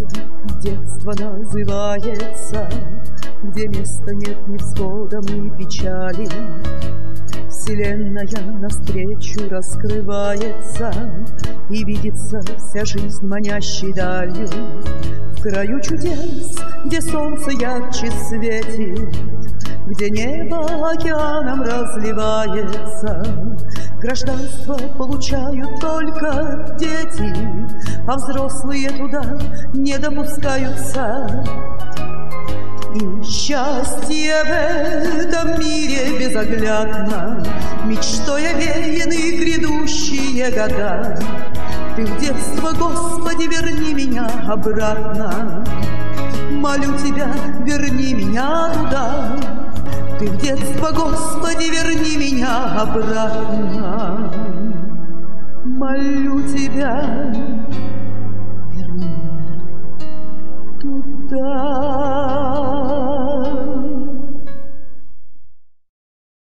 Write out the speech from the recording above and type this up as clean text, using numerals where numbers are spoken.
детство называется, где места нет невзгодам и печали. Вселенная навстречу раскрывается, и видится вся жизнь манящей далью. В краю чудес, где солнце ярче светит, где небо океаном разливается, гражданство получают только дети, а взрослые туда не допускаются. И счастье в этом мире безоглядно, мечтой овеяны грядущие года. Ты в детство, Господи, верни меня обратно, молю Тебя, верни меня туда. Ты в детство, Господи, верни меня обратно, молю Тебя, верни меня туда.